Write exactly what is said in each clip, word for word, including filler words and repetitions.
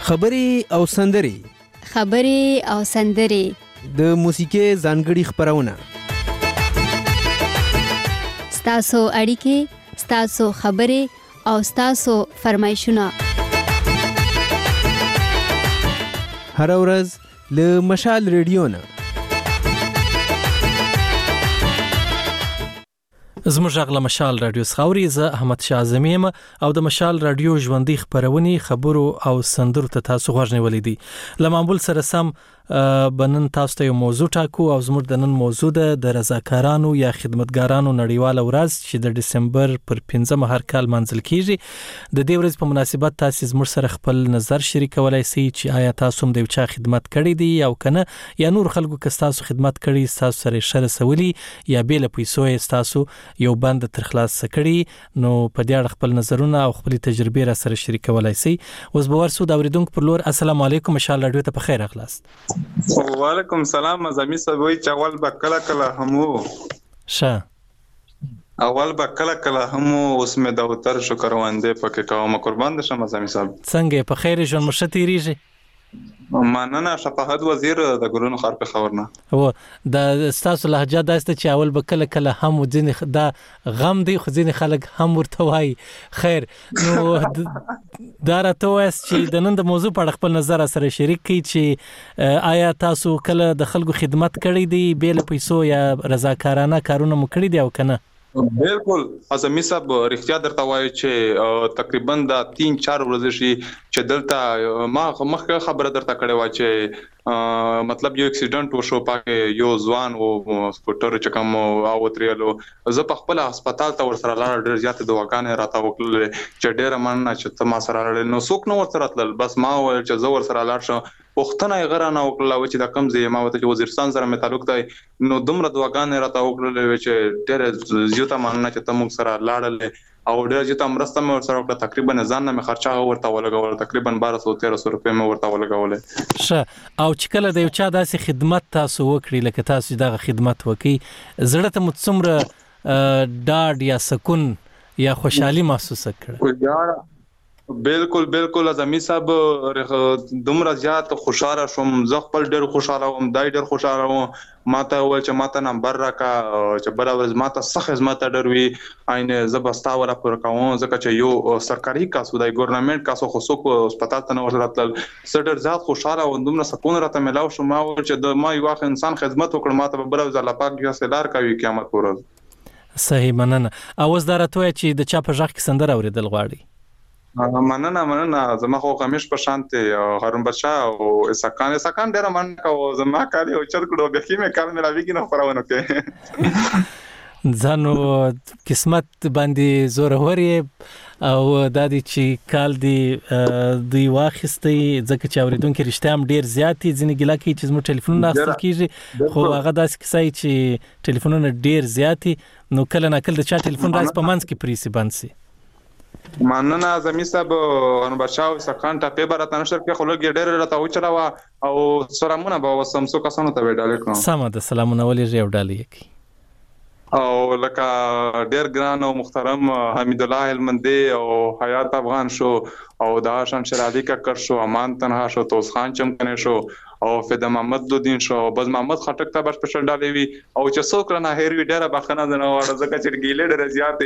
خبرې او سندرې خبرې او سندرې د موسیقي ځانګړي خبرونه ستاسو اړیکې ستاسو خبرې او ستاسو فرمایشونه هر ورځ له مشال ریډیو نه زموږ غږ له مشال رادیو څخه اوري. زه احمد شاه اعظمي یم او د مشال رادیو ژوندۍ خبرونې خبرو او سندرو ته تاسو غوږ نیولې دي. له معمول سره سم بنن تاسو ته یو موضوع ټاکو او زموږ د نن موضوع ده د رضاکارانو یا خدمتګارانو نړیواله ورځ چې د دسمبر پر پنځمه هر کال منځل کیږي. د دې ورځې په مناسبت تاسو زموږ سره خپل نظر شریکولای شئ چې آیا تاسو هم د یو چا خدمت کړی دی او کنه یا نور خلکو که تاسو خدمت کړی تاسو سره شر سولی یا بیل پیسو تاسو یو بند تر خلاص سکړی نو په دې اړه خپل نظرونه او خپل تجربې را سره شریکولای شئ. اوس به ورسو د اوریدونکو پر لور. السلام علیکم، مشال رادیو ته په خیر اخلاص. وعلیکم السلام. زمي سوي چاول بکلا کلا همو شه اول بکلا کلا همو اوس مې د اوتر شکر وانده پکې کوم قربان ده شم زمي صاحب. څنګه په خیر ژوند مشتي ریږي؟ مننه شفاعت وزیر د ګورونو خار په خبرنه. او د ستاسو لهجه داسته چې اول بکله کله هم ځین دا غم دی خو ځین خلک هم ورته وای. خیر نو دا راته واس چې د نن د موضوع په اړه خپل نظر سره شریک کړئ چې آیا تاسو کله د خلکو خدمت کړی دی بیل پیسو یا رضاکارانه کارونه مو کړی دی او کنه؟ بالکل اعظمي صاحب رښتیا درته وایي چې تقریبا د تین چار ورځې شي چې دلته ما مخکې خبره درته کړې و چې مطلب یو اکسیډنټ وشو پاکه یو ځوان او سکوټر چې کوم او تریلو زه په خپل هسپتال ته ور سره لاړ ډېر زیات دواګانې راته وکړل چې ډېر مننه چې ته ما سره لاړ نو څوک نو ور سره تل بس ما ول چې زه ور سره لاړ شم پښتنه یې غره نه وکړل چې د کم ځای ما وته چې وزیرستان سره مې تعلق دی نو دومره دواګانې راته وکړل چې ډېر زیاته مننه چې ته موږ سره لاړل او ډېر چې تم راسته مې ورسره وکړه تقریبا ځان نه مې خرچه ورته ولګول تقریبا بارہ سو تیرہ سو روپے مې ورته ولګول. شه او چې کله د یو چا داسې خدمت تاسو وکړي لکه تاسو دغه خدمت وکړي زړه ته متصمره ډاډ یا سکون یا خوشحالي محسوس کړه؟ بالکل بالکل اعظمي صاحب دومره زیات خوشاله شوم زه خپل ډېر خوشاله وم دای ډېر خوشاله وم ماته ول چې ماته نمبر راکا چې بل ورځ ماته سخت خدمت ډروي عینه زبستا ولا پر کوم ځکه چې یو سرکاري کاسو د ګورنمنت کاسو خو څوک هسپتال ته نه ورتل سټر زیات خوشاله و دومره سکون راته ملاو شو ما ول چې د ما یو اخ انسان خدمت وکړ ماته بل ورځ الله پاک یو سلار کوي قیامت ورځ. صحیح مننه. اوس درته چې د چا په ځخ کې سندره اوریدل غواړي؟ مننه مننه زما خو قمیش په شانته هارون بچا او اسکان اسکان ډیر من کو زما کاری او چر کړو به کې مې کار مې راوي کې نه خبرونه کې ځانو قسمت باندې زور هوري او د دې چې کال دی دی واخستې ځکه چې اوریدونکو رښتیا هم ډیر زیاتې ځنې ګلا کې چې زموږ ټلیفونونه اخیستل کیږي خو هغه داسې کسای چې ټلیفونونه ډیر زیاتې نو کله نه کله د چا ټلیفون راځي په منځ کې پریسي بنسي. مننه اعظمي صاحب ان بچاو سکان ټاپه برته نشر کې خلک ډېر راته و چلاوا او سلامونه به وسم سو کسانو ته وډاله کوم. سم ده سلامونه ولې یو ډالې کی او لکه ډېر ګران او محترم حمید الله هلمندي او حیات افغان شو او دا شمشیر علي ککر شو امان تنها شو توس خان چمکنه شو او فدا محمد دودین شو بز محمد خټک ته بس پېشل ډالې وی او چې څوک نه هیر وی ډېر بخنه نه وړه ځکه چې ګیلې ډېر زیات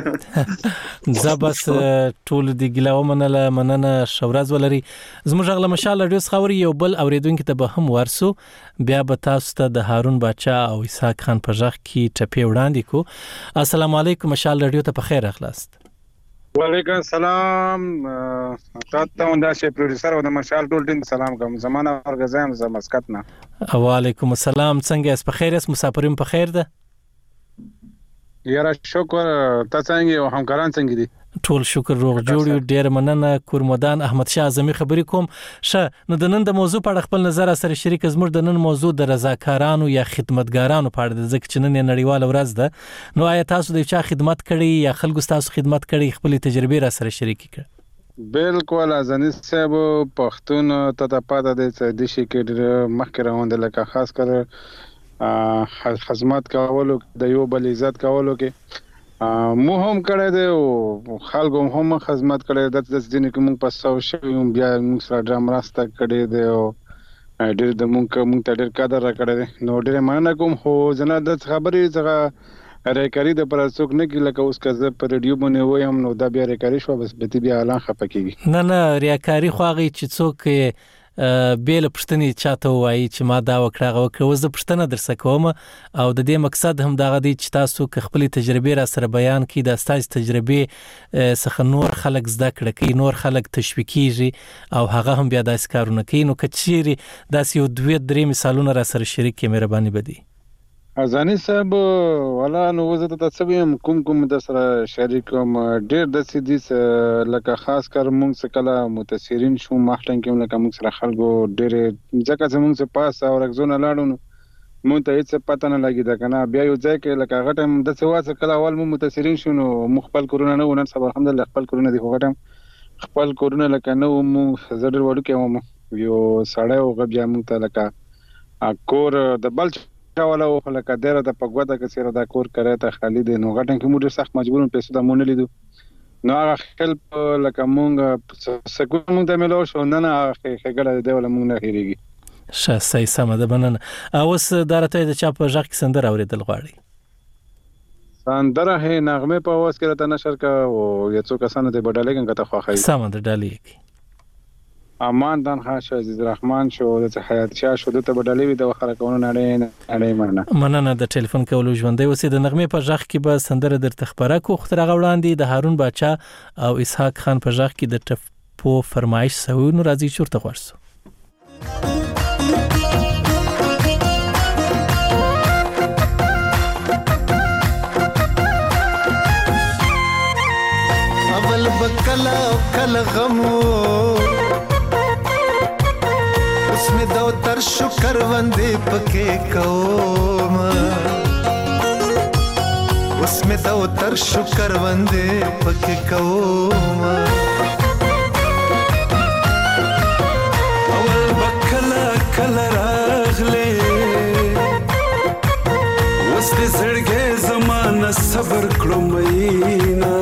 وی زبس ټول دی ګیلا ومنله مننه شورز ولري. زموږ غل مشال رادیو خبري یو بل اوریدونکو ته به هم ورسو بیا به تاسو ته د هارون بچا او اسحاق خان په ځخ کې ټپي وړاندې کو. السلام علیکم مشال رادیو ته په خیر اخلاص. وعلیکم السلام تاسو دا شی پروډوسر او د مشال ټول ټیم سلام کوم زمانہ ورغزم ز مسقط نه. وعلیکم السلام څنګه اس په خیر اس مسافرین په خیر ده؟ یاره شکر تاسو څنګه او همکاران څنګه دي؟ ټول شکر روغ جوړ ډیر مننه. کورمدان احمد شاه اعظمي خبرې کوم. شه نو د نن د موضوع په اړه خپل نظر سره شریک زموږ د نن موضوع د رضاکارانو یا خدمتګارانو په اړه د ځکه چې نن نړیواله ورځ ده نو آیا تاسو د چا خدمت کړی یا خلکو تاسو خدمت کړی خپل تجربې را سره شریک کړئ؟ بالکل ازنی صاحب پښتون ته د پاده د شي کې مخکې روان دي لکه خاص کر خدمت کولو د یو بل عزت کولو کې مو هم کړی دی او خلکو هم خدمت کړی د داسې ځینې کې موږ په سو شوي وو بیا موږ سره ډېره مرسته کړې دی او ډېر د موږ موږ ته ډېر قدر راکړی دی نو ډېره مننه کوم خو زه نه د خبرې څخه ریکاري دپاره څوک نه کړي لکه اوس که زه په ریډیو باندې وایم نو دا بیا ریکاري شوه بس به بیا اعلان خفه کېږي نه نه ریاکاري خو هغې چې څوک بیل پښتنې چاته وایي چې ما دا وکړه هغه وکړه اوس زه پښتنه درڅه کوم او د دې مقصد هم دغه دی چې تاسو که خپلې تجربې را سره بیان کړي دا ستاسې تجربې څخه نور خلک زده کړه کوي نور خلک تشویقیږي او هغه هم بیا داسې کارونه کوي نو که چیرې داسې یو دوه درې مثالونه را سره شریک کړي مهرباني به دي ازانی صاحب والا نو زه ته څه ویم کوم کوم در سره شریک کوم ډېر داسې دي لکه خاص کر موږ څه کله متاثرین شو مخټن کې لکه موږ سره خلکو ډېرې ځکه چې موږ څه پاس او رکزونه لاړو نو موږ ته هېڅ پته نه لګېده که نه بیا یو ځای کې لکه هغه ټایم داسې وه چې کله اول موږ متاثرین شو نو موږ خپل کورونه نه وو نن سبا الحمدلله خپل کورونه دي خو هغه ټایم خپل کورونه لکه نه وو موږ زه ډېر وړوکی وم یو سړی و هغه بیا موږ ته لکه کور د بل چاوله و خو لکه ډېره د په ګوته کې څېره دا کور کرایه ته خالي دی نو هغه ټایم کې موږ ډېر سخت مجبور وو پیسو ته مو نه لیدو نو هغه خلپ لکه موږ سکون موږ ته میلاو شو نه نه هغه ښېګړه دی وله موږ نه هېرېږي ښه صحیح سمه ده مننه اوس دا راته د چا په غږ کې سندره اورېدل غواړي سندره هې نغمې په اواز کې راته نشر که او یو څو کسانو ته به ډالۍ کړم که ته خوښوي سمه ده ډالۍ یې کړي امان تنها شو عزیز رحمان شو د حیات شاه شو د ته بدلې وي د خلکونو نړۍ نړۍ مننه مننه د ټلیفون کولو ژوندۍ اوسې د نغمې په ژغ کې به سندره درته خبره کو خو تر هغه وړاندې د هارون باچا او اسحاق خان په ژغ کې د ټپو فرمایش سوي نو راځي چورته خوښ سو اول بکلا کل غمو اسمه دو تر شکر وندې پکې کوم اسمه دو تر شکر وندې پکې کوم اول بکلا کلا راغله وس دې زړګې زمانہ صبر کړو مینا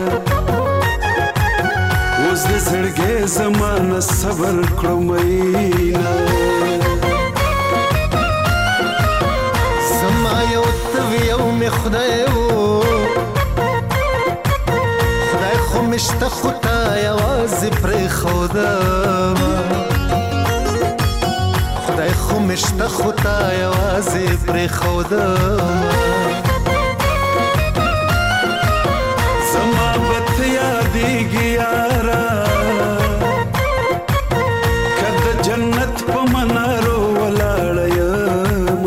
اوس دې زړګې زمانہ صبر کړو مینا زما یو توی یو می خدای وو خدای خو مشته خدا یوازې پرې خدا خدای خو مشته خدا یوازې پرې خدا زما بت یادېږي یارا کده جنت په منارو ولاړ یم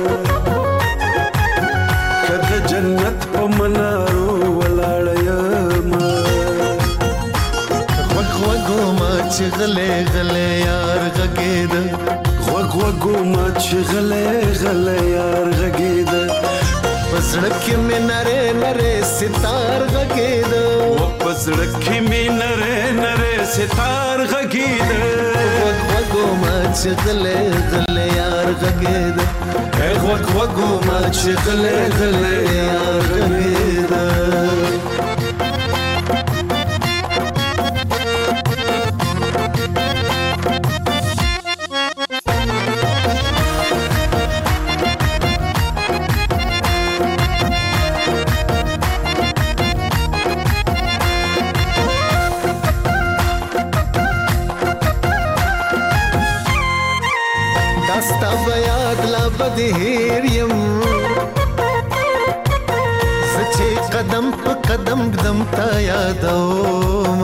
کده جنت په منارو ولاړ یم غوږ غوږو ما چې غلې غلې یار غږېد غوږ غوږو ما چې غلې غلې یار غږېد پزړه کې مې نره نره ستار غږېد و پزړه کې مې نره نره ستار غږېد غوږ غوږو ما چې غلې غلې یار غږېد غوږ غوږو ما چې غلې غلې یار غږېد بدهیر یم سچې قدم په قدم قدم تا یادوم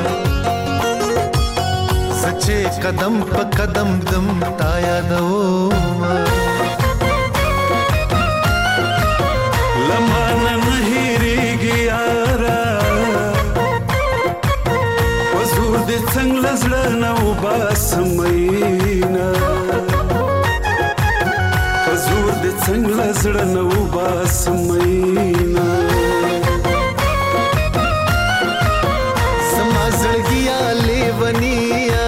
سچې قدم په قدم قدم تا یادوم لمانه نه هېرېږي یاره وزور دې څنګه زړه نه وباسم مینا زور دې څنګه زړه نه وباسم مینا زما زړګیا لیونیا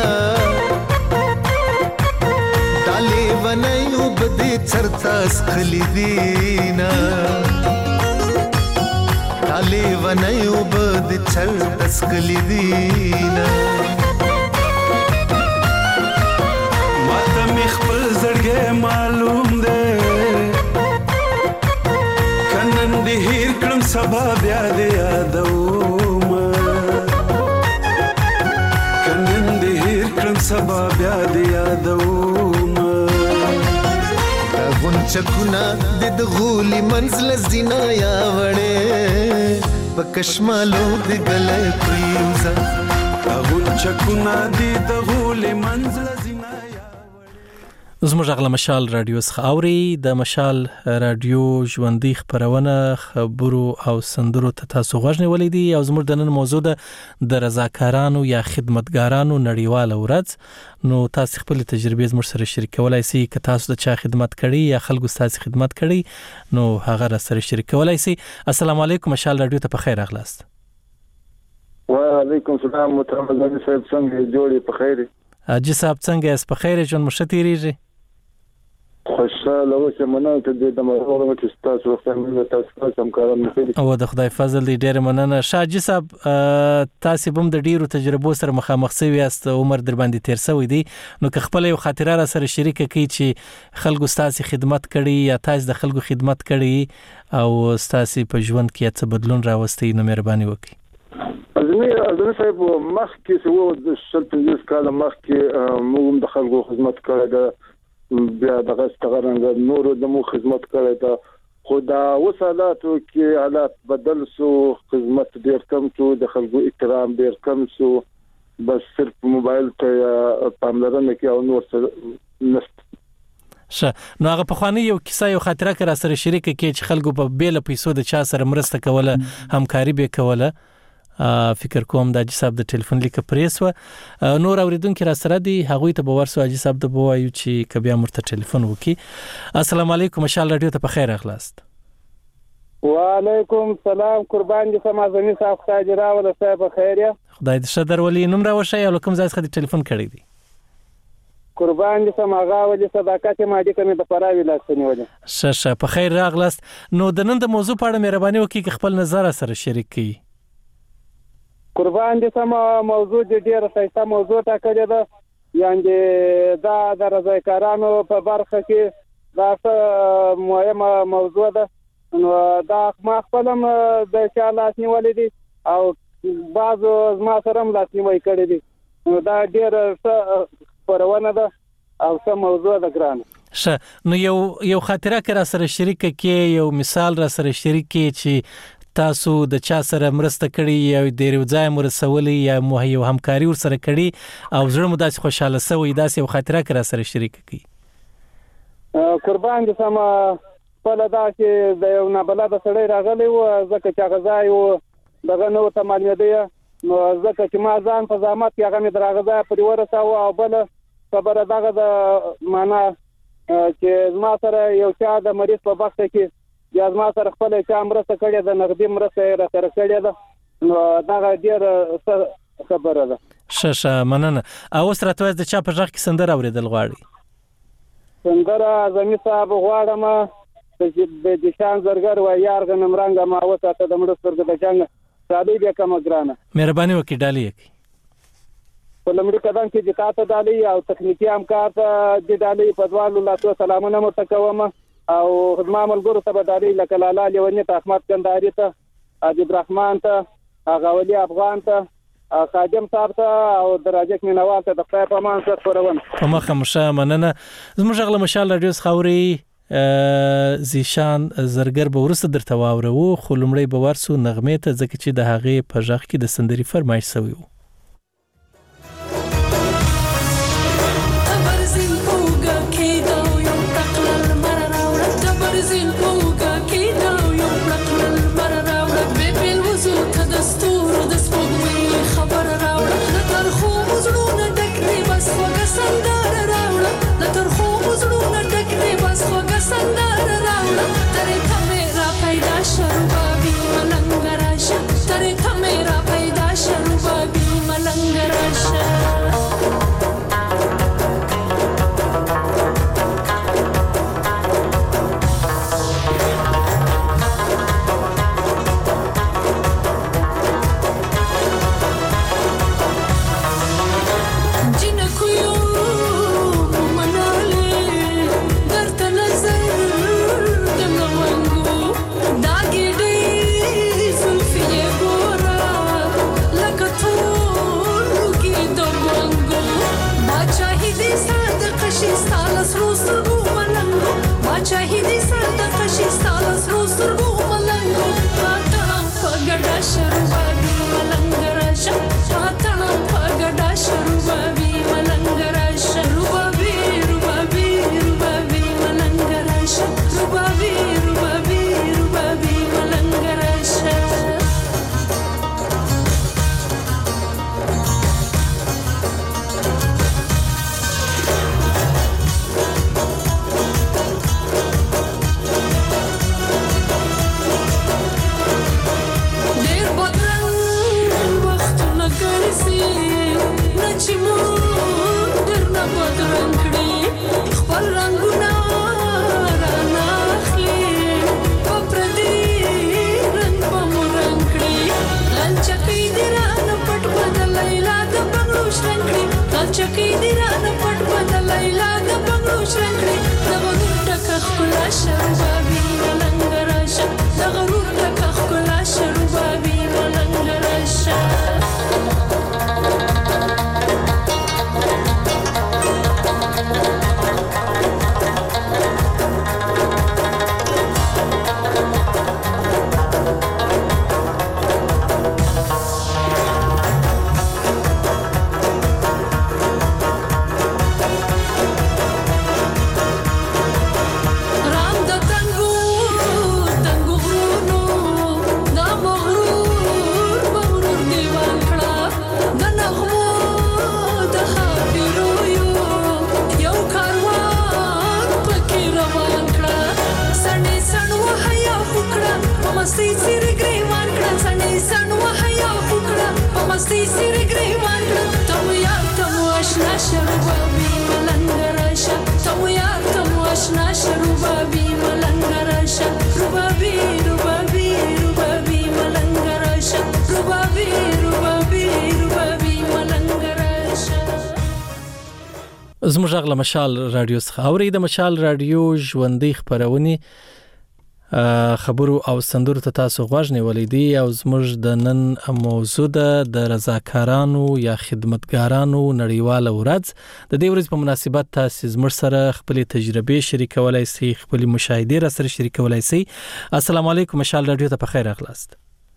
دا لیونیو بدې چرته سخلی دینا دا لیونی وبد چل تسکلی دینا ماته می خپل زړګی معلوم دی کنن دې هیر کړم سبا بیا دې یادوم کنن دې هیر کړم سبا بیا دې یادوم غونچکونه د غولي منزل زینا یا وړې پکشمالو د ګلې پریوزا غونچکونه د غولي منزل زینا یا زموږ غلا مشال رادیو څخه اوري د مشال رادیو ژوندۍ خبرونه خبرو او سندرو ته تاسو غوښنه ولیدي او زموږ د نن موضوع ده د رضاکارانو یا خدمتګارانو نړیواله ورځ نو تاسو خپل تجربې زموږ سره شریکولای شئ که تاسو د چا خدمت کړی یا خلکو تاسو خدمت کړی نو هغه سره شریکولای شئ. السلام علیکم مشال رادیو ته په خیر راغلاست. وعلیکم السلام محترم غنی صاحب څنګه جوړی په خیر؟ اجي صاحب څنګه اس په خیر جون مشتریږي؟ خوشاله اوسه مننه ته د مرغو چې تاسو وخت مې تاسو سم کارم نه او د خدای فضل دی ډېر مننه. شاجي صاحب تاسو هم د ډیرو تجربو سره مخامخ شوي یاست عمر در باندې تیر شوی دی نو که خپل یو خاطره را سره شریک کړئ چې خلکو تاسو خدمت کړي یا تاسو د خلکو خدمت کړي او تاسو په ژوند کې څه بدلون راوستي نو مهرباني وکړئ. ازمه ازمه صاحب مخ کې سو د شل پنځه کال مخ کې موږ د خلکو خدمت کړی دا بیا دغه ستغرنګ نور د مو خدمت کړی دا خدا وسالاتو کې حالات بدل سو خدمت ډیر کم شو د خلکو احترام ډیر کم شو بس صرف موبایل ته پاملرنه کې او نور څه نست شه نو هغه په خواني یو کیسه یو خاطره کرا سره شریک کې چې خلکو په بیل پیسو د چا سره مرسته کوله همکاري به کوله فکر کوم د اجي صاحب د ټلیفون لیک پریسو نور اوریدونکو را سره دی هغه ته باور سو اجي صاحب د بوایو چې کبیا مرته ټلیفون وکي. السلام علیکم مشال رادیو ته په خیر اخلاص. وعلیکم السلام قربان دي سمازنی صاحب تاجرا ولا صاحب خیر یا خدای دې شدر ولی نوم را وشي او کوم ځای څخه ټلیفون کړی دی قربان دي سماغا ولې صداقت ما دي کومه د فراوی لاسنی وله شه شه په خیر راغلاست. نو د نن د موضوع په اړه مهرباني وکړئ خپل نظر سره شریک کړئ. قربان دي سما موضوع دې ډیره ښایسته موضوع ټاکلې ده یعنی دا د رضاکارانو په برخه کې دا څه مهمه موضوع ده نو دا ما خپلم د شاله نیولې دي او بعضو ما سره هم لاسنیوي کړې دي نو دا ډیره څه پرونه ده او څه موضوع ده ګرانه. شه نو یو یو خاطره کرا سره شریک کې یو مثال را سره شریک کې چې تاسو د چا سره مرسته کړی یا د ریوځای مرسولي یا مو یو همکاري ور سره کړی او زړه مو داسې خوشاله سوی داسې یو خاطره کرا سره شریک کړي. قربان دي سما په لدا چې د یو نابلد سړی راغلی و ځکه چې غزای و دغه نو ته معلومه دی نو ځکه چې ما ځان په زحمت کې هغه مې درغزای پر ورساو او بل خبره دغه د معنا چې ما سره یو چا د مریض په وخت کې یا ما سره خپل چا مرسته کړې ده نغدي مرسته را سره کړې ده نو دا ډیر خبره ده. شه شه مننه. او سره توځ د چا په ځخ کې سندره اوریدل غواړي؟ سندره زمي صاحب غواړم د دشان زرګر و یار غنم رنګ ما وساته د مړ سترګ د جنگ سادي به کوم ګرانه مهرباني وکړئ ډالۍ یې په لمړي قدم کې د تاسو ډالۍ او تخنیکی همکار د ډالۍ په دوالو لاسو سلامونه متکوم او خدمت ملګرو ته بداري لکه لاله لیونی ته احمد کندهاري ته عجیب رحمان ته غاولي افغان ته خادم صاحب ته او دراجک مینوال ته د خپل په مان سره خورون په مخه مشه مننه. زموږ غل مشال رادیو خوري زیشان زرګر به ورسته درته واورو خو لمړی به ورسو نغمه ته ځکه چې د هغه په ځخ کې د سندري فرمایش شوی وو. Shall we be کشي ستالس روسرو ملنګو باچاهي دې سر د کشي ستالس روسرو ملنګو پاتړه پګډا شروبابي ملنګ راشه پاتړه پګډا شروبابي ملنګ راشه روبابي روبابي روبابي ملنګ راشه روبابي روبابي روبابي ملنګ راشه چکی دی رانه پټ بدل لیلا د بنگلو شرنګړي د غرور ټک خلا شروبابي ملنګ راشه د غرور ټک خلا شروبابي ملنګ راشه زموږ غږ له مشال رادیو څخه اورئ د مشال رادیو ژوندۍ خپرونې خبرو او سندرو ته تاسو غوږ نیولی دی او زموږ د نن موضوع ده د رضاکارانو یا خدمتګارانو نړیواله ورځ. د دې ورځې په مناسبت تاسو زموږ سره خپل تجربې شریکولای شئ، خپل مشاهدې را سره شریکولای شئ. السلام علیکم، مشال رادیو ته په خیر راغلاست.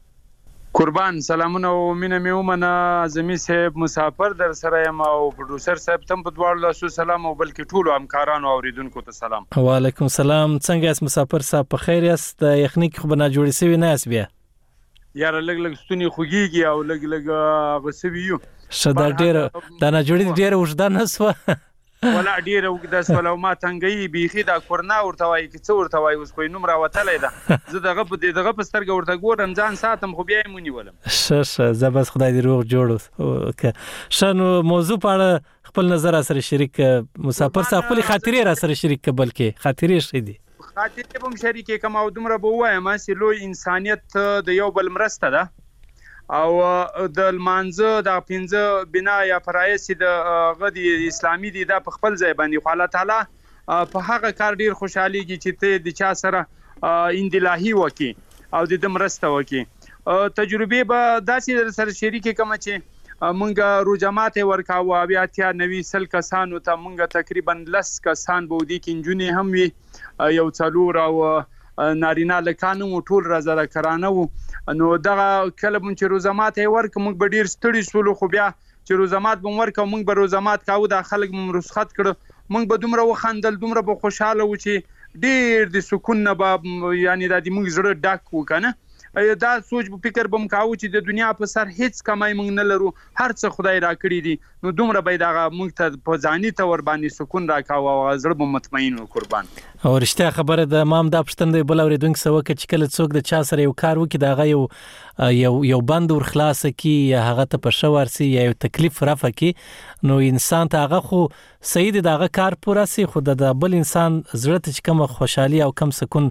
قربان سلامونه او مینه مې ومنه. اعظمي صاحب مسافر در سره یم او پروډوسر صاحب تم په دواړو لاسو سلام او بلکې ټولو همکارانو او اوریدونکو ته سلام. وعلیکم سلام. څنګه یاست مسافر صاحب؟ په خیر یاست؟ یخنۍ خو بنا جوړې سوي نه یاست بیا؟ یاره لګ لګ ستونی خوږیږي او لګ لګ غسوي یو شدا ډېر دا نه جوړې ډېر وژدا نه سو ولا ډیر وګداس ولا ما تنګي بيخي دا کورنا ورته وای کی څو ورته وای اوس کوی نوم راوتلې ده زه دغه په دغه په سترګ ورته ګورم ځان ساتم خو بیا مونږ ولم ش ش زبس خدای دې روغ جوړ شنو موضوع په اړه خپل نظر سره شریک مسافر صاحب خپل خاطرې را سره شریک بلکې خاطرې شې دي خاطرې به شریک کوم او دومره به وایم چې لوی انسانيت د یو بل مرسته ده او د المانزه د پنځه بنا یا فرایض د غدي اسلامي دي د خپل ځای باندې خو الله تعالی په هغه کار ډیر خوشحاليږي چې ته د چا سره اندلاهي وکي او د مرسته وکي. تجربه به داسې سره شریک کوم چې مونږ روجمات ورکاو بیا اتیا نوي سل کسانو ته مونږ تقریبا لس کسان بودی کې انجونې هم وي یو څلور او نارینه لکانو ټول راځره کرانه وو. نو دغه کله مونږ چې روزمات ورک مونږ به ډیر ستړي شولو خو بیا چې روزمات به ورک مونږ به روزمات کاوه د خلک مونږ رخصت کړو مونږ به دومره وخندل دومره به خوشاله و چې ډیر د سکون نه به یعنی د مونږ زړه ډک وکنه دا سوچ په فکر بم کاوه چې د دنیا په سر هیڅ کمای مونږ نه لرو هر څه خدای را کړی دي نو دومره به دا مونږ ته په ځاني تور باندې سکون راکاوه او زړه به مطمئن و قربان. او رښتیا خبره د مام د پښتن دی بل اوریدونکو سره چې کله څوک د چا سره یو کار وکي دا غو یو یو بند ور خلاص کی یا هغه ته په شوار سي یا یو تکلیف رافه کی نو انسان ته هغه خو سید دغه کار پورا سي خو د بل انسان زړه ته کوم خوشحالي او کم سکون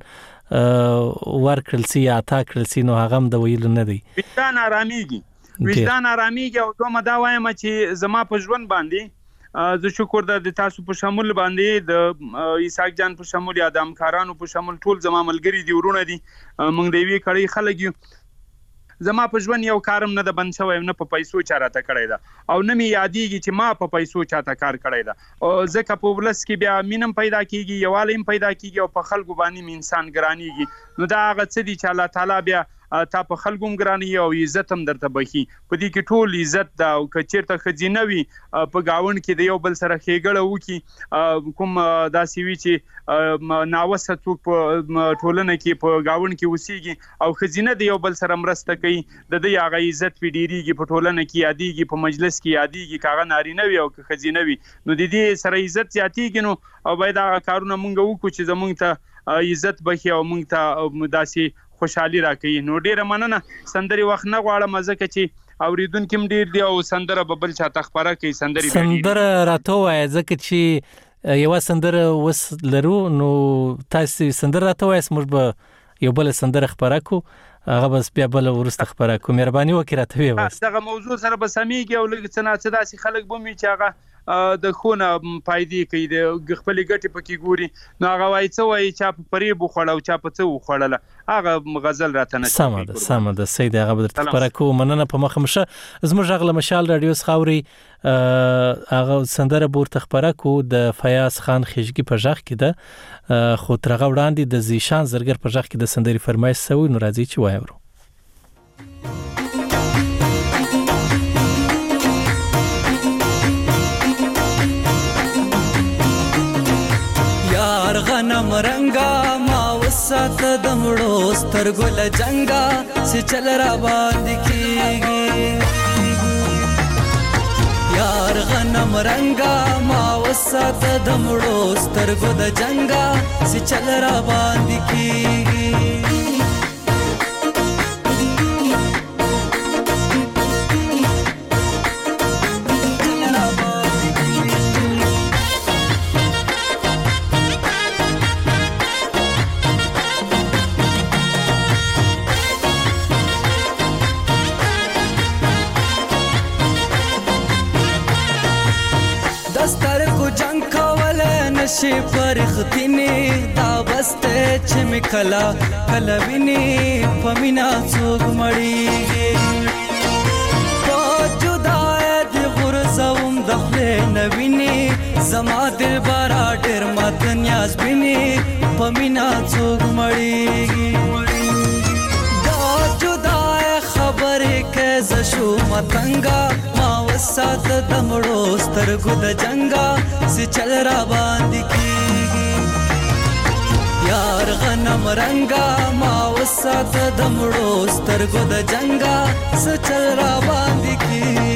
ورکړل سي یا تا کړل سي نو هغه هم د ویل نه دی وجدان آراميږي وجدان آراميږي او دوه مدا وایم چې زما په ژوند باندې زه شکر د تاسو په شمول باندې د ایساق جان په شمول یا د همکارانو په شمول ټول زما ملګری دي ورونه دي موږ د وی کړي خلک یو زما په ژوند یو کارم نه د بند شوی نه په پیسو چاراته کړی ده او نه می یادېږي چې ما په پیسو چاته کار کړی ده او ځکه په ولس کې بیا مینم پیدا کیږي یووالی پیدا کیږي او په خلکو باندې انسان ګرانیږي نو دا هغه څه دي چې الله تعالی بیا تا په خلکو هم ګراني او عزت هم درته بخي په دې کې ټول عزت دا او کچیرته خزینه وي په گاوند کې د یو بل سره خېګړه وکي کوم داسې وی چې ناوسه څوک په ټولنه کې په گاوند کې وسیږي او خزینه د یو بل سره مرسته کوي د دې هغه عزت ویډیریږي په ټولنه کې یادېږي په مجلس کې یادېږي کاغه نارینه وي او خزینه وي نو د دې سره عزت زیاتېږي نو او باید هغه کارونه مونږ وکړو چې زمونږ ته عزت بخي او مونږ ته داسې خوشحالي راکړي نو ډیره مننه سندري وخت نه غواړم ځکه چې اوریدونکو هم ډیر دی او سندره به بل چاته خبره کوي سندري سندره راته وای ځکه چې یو سندره وس لرو نو تاسو سندره راته وای موږ به یو بل سندره خبره کو هغه بس بیا بل ورسته خبره کو مهرباني وکړه راته وای بس دغه موضوع سره به سميږي او لږ څه نه څه داسې خلک بومي چې هغه د خونه پایدې کوي د خپل ګټې پکې ګوري نو هغه وایي څه وایي چا په فریب وخوړه او چا په څه وخوړله هغه غزل راته نه سمه ده سمه ده سید هغه به درته خبره کوم مننه په مخه مشه زموږ غله مشال رادیو خاوري هغه سندره بورته خبره کو د فیاض خان خشګي په ژغ کې ده خو ترغه وړاندې د زیشان زرګر په ژغ کې د سندري فرمایش سوي نو راځي چې وایو غنم رنگا ما وسات دمړو سترګو لجنګا سي چل را باندې کیږي یار غنم رنگا ما وسات دمړو سترګو د جنګا سي چل را باندې کیږي شي پرختینه دا بسته چې مکلا کلا ویني پمینا څوک مړیږي په جدای د غرزوم دخله نویني زما دل بارا ډېر مات نیاز بیني پمینا څوک مړیږي دا جدای خبره کې زشو متنګا ما وسات دمړو سترګو د جنګا سي چل را باندې کیږي یار غنم رنگا ما وسات دمړو سترګو د جنګا سي چل را باندې کیږي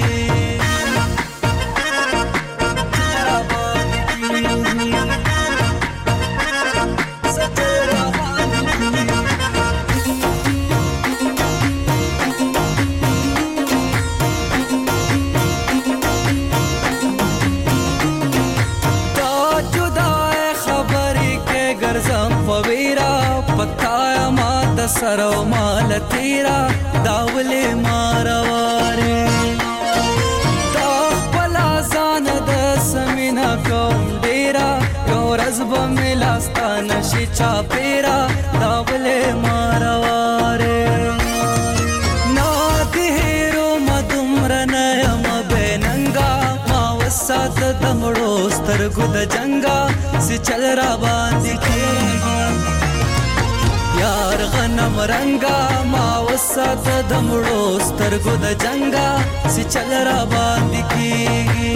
سرو مال تیرا داولې مارواره دا خپل ځان د سمینا کوم ډیرا یو رزب ملاستان شي چا پیرا داولې مارواره نا دهرو مدمر نیم بیننګا ما وسات دمړو سترګو د جنګا سي چل را باندې کیږي یار غنم رنگا ما وسات دمړو سترګو د جنګا سي چل را باندې کیږي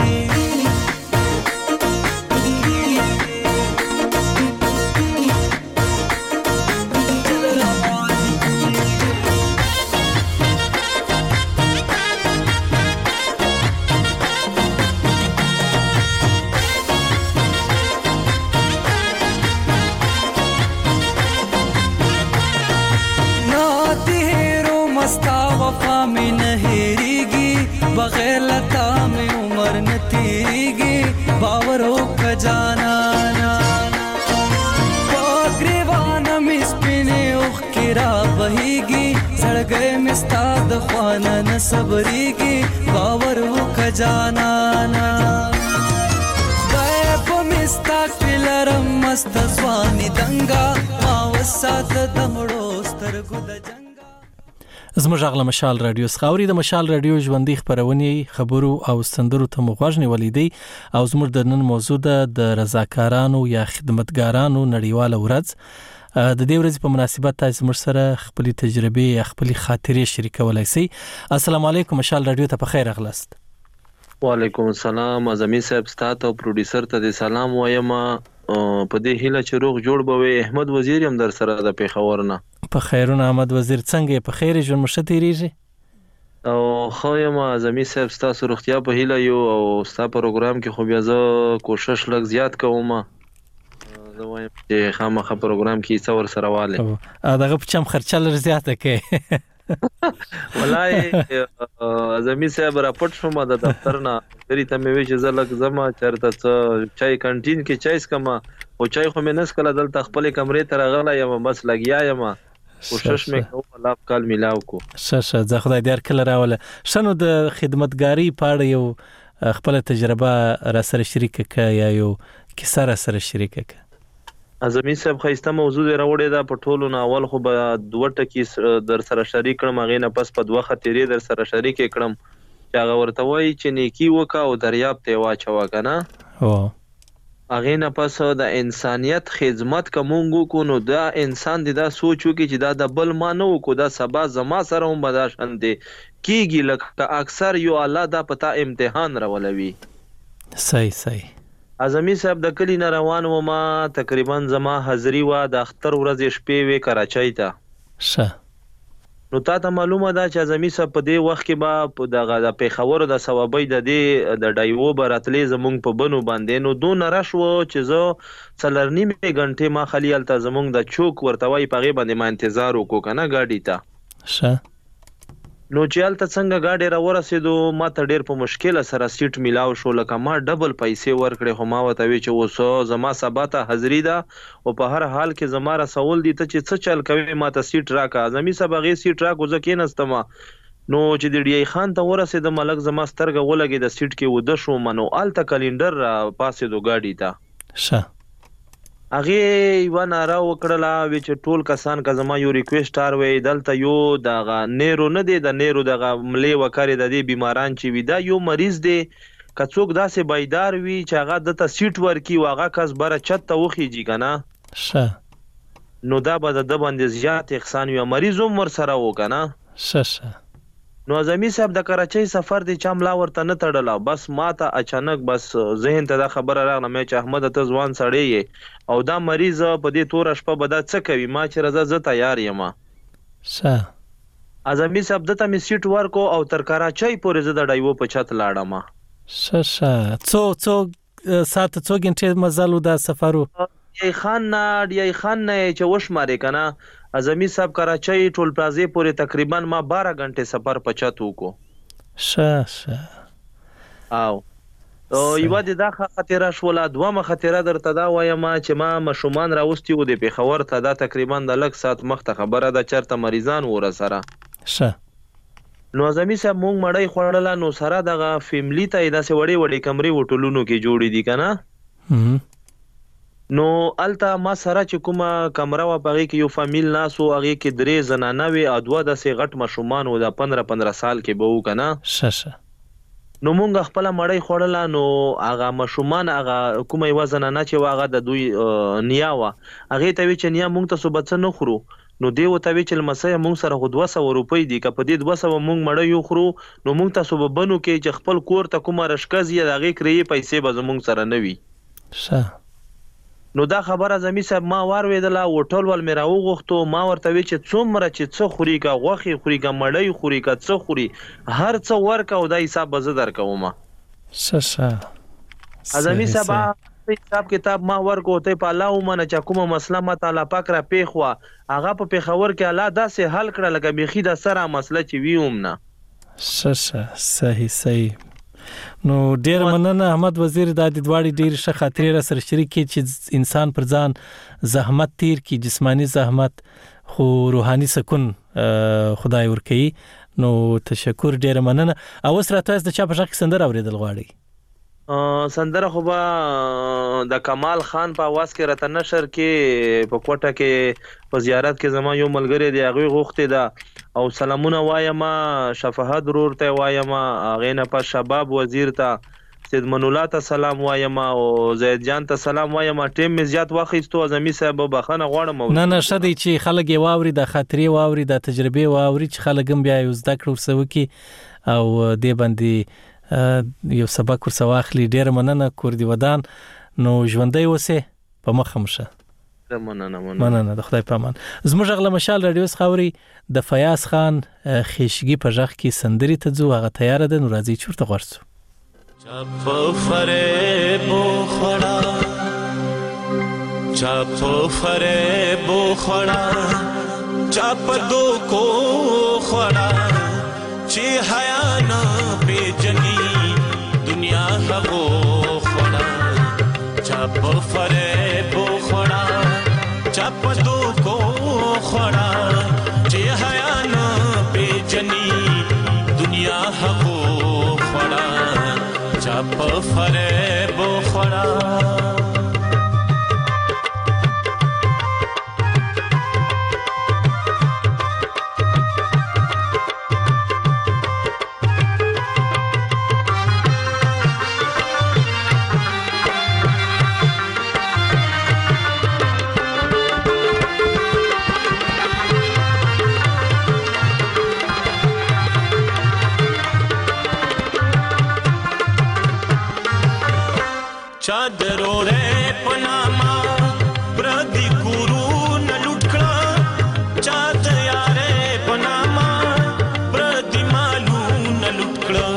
बगैर लता में उमर न तीगी बावरो खजाना बागरीवान मिस्पिने उखरा बहीगी सड़ गए मिस्ताद ख्वाना न सबरीगी बावरो खजाना गायब मिस्ता किलरम मस्त स्वानी दंगा मावसात दमड़ो स्तरगु द زموږ غږ مشال رادیو خاوري د مشال رادیو ژوندۍ خبرونه خبرو او سندرو ته مغوښنی ولیدي او زموږ د نن موضوع د رضاکارانو یا خدمتګارانو نړیواله ورځ د دې ورځې په مناسبت تاسو موږ سره خپل تجربه یا خپل خاطرې شریکولای شئ. السلام علیکم مشال رادیو ته په خیر اغلاست. وعلیکم السلام اعظمي صاحب ستاسو او پروډوسر ته د سلام وایم. په دې هیله چې روغ جوړ بوي. احمد وزیر هم در سره د پیښور نه. په خیرونه احمد وزیر څنګه په خیر ژوند مشته ریږي او خو یم اعظمي صاحب ستاسو روغتیا په هیله یو او ستاسو پروګرام کې خو بیا زه کوشش لږ زیات کوم. زه وایم چې خامخا پروګرام کې څور سره واله دغه په چم خرچه لږ زیاته کې والله اعظمي صاحب راپټ شوم د دفتر نه لري ته مې وی چې زه لږ زما چرته څه چای کانټین کې چایس کما او چای خو مې نس کله دلته خپل کمرې ته راغله یم بس لګیا یم کوشش مې کوم الله کال ملاو کو شه زه خدای دې هر کله راوله شنو د خدمتګاری پاړ یو خپل تجربه را سره شریک ک یا یو کیسه را سره شریک ک. اعظمي صاحب خیسته موضوع راوړې ده په ټولو نه اول خو به دوه ټکی در سره شریک کړم هغه نه پس په دوه خاطرې در سره شریک کړم چې هغه ورته وایي چې نیکی وکا او دریاب ته واچوا کنه او هغه نه پس د انسانيت خدمت کومو کو نو دا انسان د دا سوچو کې چې دا د بل ما نه وکړو دا سبا زما سره هم بداشن دي کیږي لکه اکثر یو الله دا پتا امتحان راولوي. صحیح صحیح. اعظمي صاحب د کلی نه روان و ما تقریبا زما حاضری و د اختر ورځ شپې وې کراچۍ ته شه نو تا ته معلومه ده چې اعظمي صاحب په دې وخت کې به په دغه د پیښور د ثوابۍ د دې د ډایو براتلې زمونږ په بنو باندې نو دون راشو چې زه څلرنیمه غنټه ما خلیل ته زمونږ د چوک ورتوي پغه باندې ما انتظار وکړ کنه گاډي ته شه نو چل ته څنګه گاډي را ورسېدو ما ته ډېر په مشکل سره سیټ میلاو شو لکه ما ډبل پیسې ورکړې خو ما وته وی چې اوسه زما سبا ته حاضری ده او په هر حال کې زما را سوال دي ته چې څه چل کوي ما ته سیټ راکا اعظمي صاحب غي سیټ راکو ځکه نستم نو چې د ډی خان ته ورسېد ملک زما سترګه ولګي د سیټ کې ود شو منو الته کلندر پاسې دو گاډي ته شه اغه و نارا وکړه وی چې ټول کسان کا زما یو ریکوست ار وی دلته یو دغه نیرو نه دی د نیرو دغه ملي وکړي د دې بیماران چې وی دا یو مریض دی کڅوک داسې بایدار وی چې هغه د ته سیټ ورکی واغه کس بره چت ته وخیږي کنه شه نو دا به د باندې زیات احسان یو مریض عمر سره و کنه شه شه نو اعظمي صاحب د کراچۍ سفر دی چاملا ورته نه تړلا بس ماته اچانک بس ذهن ته دا خبره راغله مې چې احمد ته ځوان سړی او دا مریض په دې تور شپه بدا څه کوي ما چې رضا زه تیار یم. شه اعظمي صاحب دته مې سیټ ورکو او تر کراچۍ پورې زه د ډایو په چت لاړم. شه شه څو څو سات څو غنټه مزالو دا سفرو ای خان نه ډی خان نه چې وش ماره کنه اعظمي صاحب کراچۍ ټول پلازې پورې تقریبا ما بارہ غنټه سفر پچات وکړو. شه شه او او یو د دا خطر شوله دوه خطر درته دا وایم چې ما مشومان راوستي و د پیښور ته دا تقریبا د لک سات مخته خبره ده چرته مریضان ور سره. شه نو اعظمي صاحب مونږ مړی خوړل نو سره دغه فیملی ته داسې وړي وړي کمرې وټلونو کې جوړې دي کنه نو التا ما سره چې کومه کمره و پغې کې یو فامیل ناسو هغه کې درې زنانه وي او دوه د سي غټ مشومان و د پندرہ پندرہ سال کې بهو کنه شه شه نو مونږ خپل مړی خوړل نو هغه مشومان هغه کومه یو زنانه چې واغه د دوی نیا و هغه ته وی چې نیا مونږ ته صبح څه نه خورو نو دی وته وی چې لمسه مونږ سره خو دوه سوه روپۍ دي که په دې دوه سوه مونږ مړی یو خورو نو مونږ ته صبح بنو کې چې خپل کور ته کومه رشکز یا هغه کړی پیسې به مونږ سره نه وي. شه نو دا خبره اعظمي صاحب ما وارویدله وټول ول میرا وغوښتو ما ورته وی چې څومره چې څه خوري کا غوخي خوري کا مړی خوري کا څه خوري هر څه ورکا او دا حساب به زه درکوم. شه شه اعظمي صاحب حساب کتاب ما ورکو ته په الله ومنه چې کومه مسله ما تعالی پاک را پیښوا هغه په پیښور کې الله داسې حل کړه لکه بيخي د سره مسله چې ویوم نه. شه شه صحیح صحیح. نو ډیر مننه احمد وزیر د دې دواړي ډیر ښه خاطرې را سره شریک کړي چې انسان پر ځان زحمت تیر کی جسمانی زحمت خو روحاني سکون خدای ورکړي. نو تشکر ډیر مننه. او اوس راته د چا په ځکه سندره اوریدل غواړي سندره خو به د کمال خان په आवाज کې راته نشر کې په کوټه کې په زیارت کې زما یو ملګری دی هغه غوښته ده او سلامونه وایم شفاعت ضرور ته وایم هغه نه په شباب وزیر ته سید منولا ته سلام وایم او زید جان ته سلام وایم ټیم می زیات واخیستو ازمی صاحب بخنه غواړم نه نه شدي چې خلک یې واوري د خاطرې واوري د تجربه واوري چې خلک هم بیا یو زده کړو ورسوي او دې باندې یو سبق ورسره واخلي. ډېر مننه کور دی ودان نو ژوندۍ اوسه په مخه مشه. مننه مننه د خدای په امان. زموږ غل مشال رادیو خاوري د فیاض خان خېشګي په ژغ کې سندري ته ځو هغه تیار ده نو راځي چورته ورسو. چپ فریب خړا چپ فریب خړا چپ دو کو خړا چې حیا نه پیجنی دنیا هغو خړا چپ فریب خړا چپ دو کو خړا چې حیا نه پیجنی دنیا هغو خړا چپ فریب خړا چادرو رے پناما پردی کورو نلوٹکڑا چاد یارے پناما پردی مالو نلوٹکڑا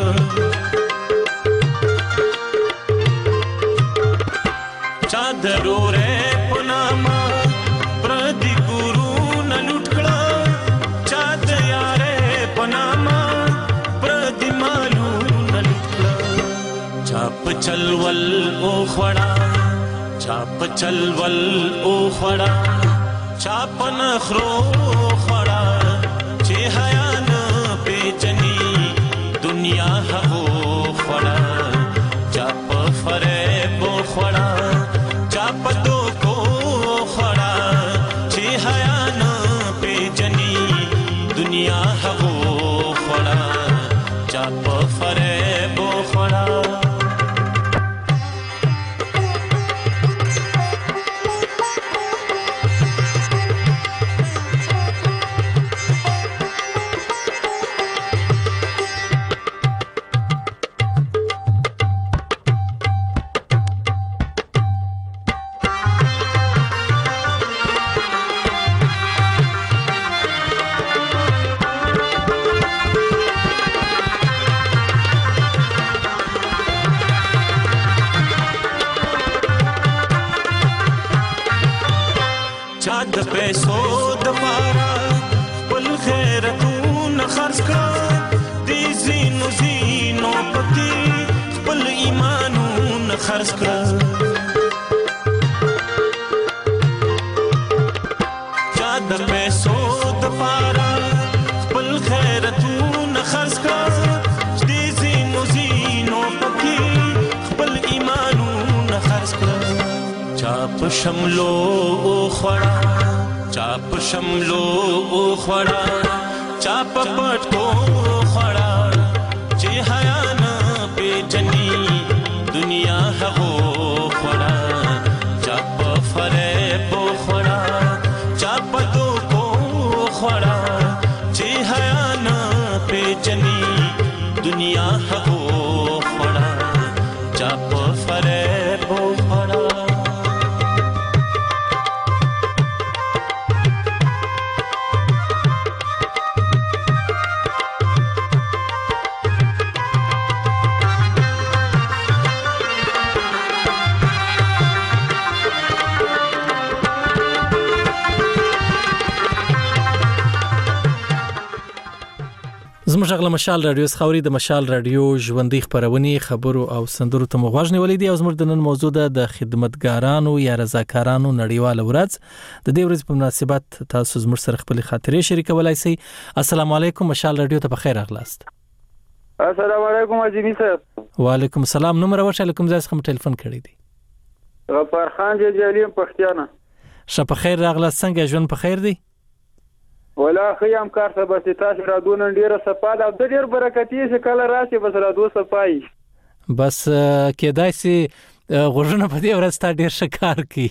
چادرو رے پناما پردی کورو نلوٹکڑا چاد یارے پناما پردی مالو نلوٹکڑا چاپ چلول او خړا چاپ چلول او خړا چاپ نخرو خړا چې حیا نه پیچنی دنیا هغو خړا چاپ فریب خړا چاپ دو کو خړا چې حیا نه پیچنی دنیا هغو خړا چاپ فریب خړا چاد پیسو دپارا پل خیرتون خرڅ کړه دی زینو زینو پکې پل ایمانون خرڅ کړه چاد پیسو دپارا پل خیرتون خرڅ کړه دی زینو زینو پکې پل ایمانون خرڅ کړه چاپ شملو او خړا چاپ شملو او خړا چاپ پټ کو خړا چې حیا نه پیجنی دنیا هغو خړا چاپ فریب خړا چاپ دو کو خړا چې حیا نه پیجنی دنیا هغو خړا چاپ فریب خړا زموږ غل مشال رادیو خاوري د مشال رادیو ژوندۍ خبرونه خبرو او سندرو ته مغواژنې ولې دي او زموږ د نن موضوع ده د خدمتګارانو یا رضاکارانو نړیواله ورځ د دې ورځې په مناسبت تاسو زموږ سره خپل خاطرې شریکولای شئ. السلام علیکم مشال رادیو ته بخیر اغلاست. السلام علیکم عظیمی صاحب. وعلیکم السلام. نو مروه علیکم ځای څخه ټلیفون کړی دی. غفار خان جلالیم پښتیانه. شپ خیر راغله. څنګه ژوند په خیر دی؟ ولا خیام کار څه بس تاسو را دون ډیره صفاده او ډیر برکتی چې کله راشي بس را دو صفای. بس کېدای سي غوښنه په دې ورځ تا ډیر شکار کی.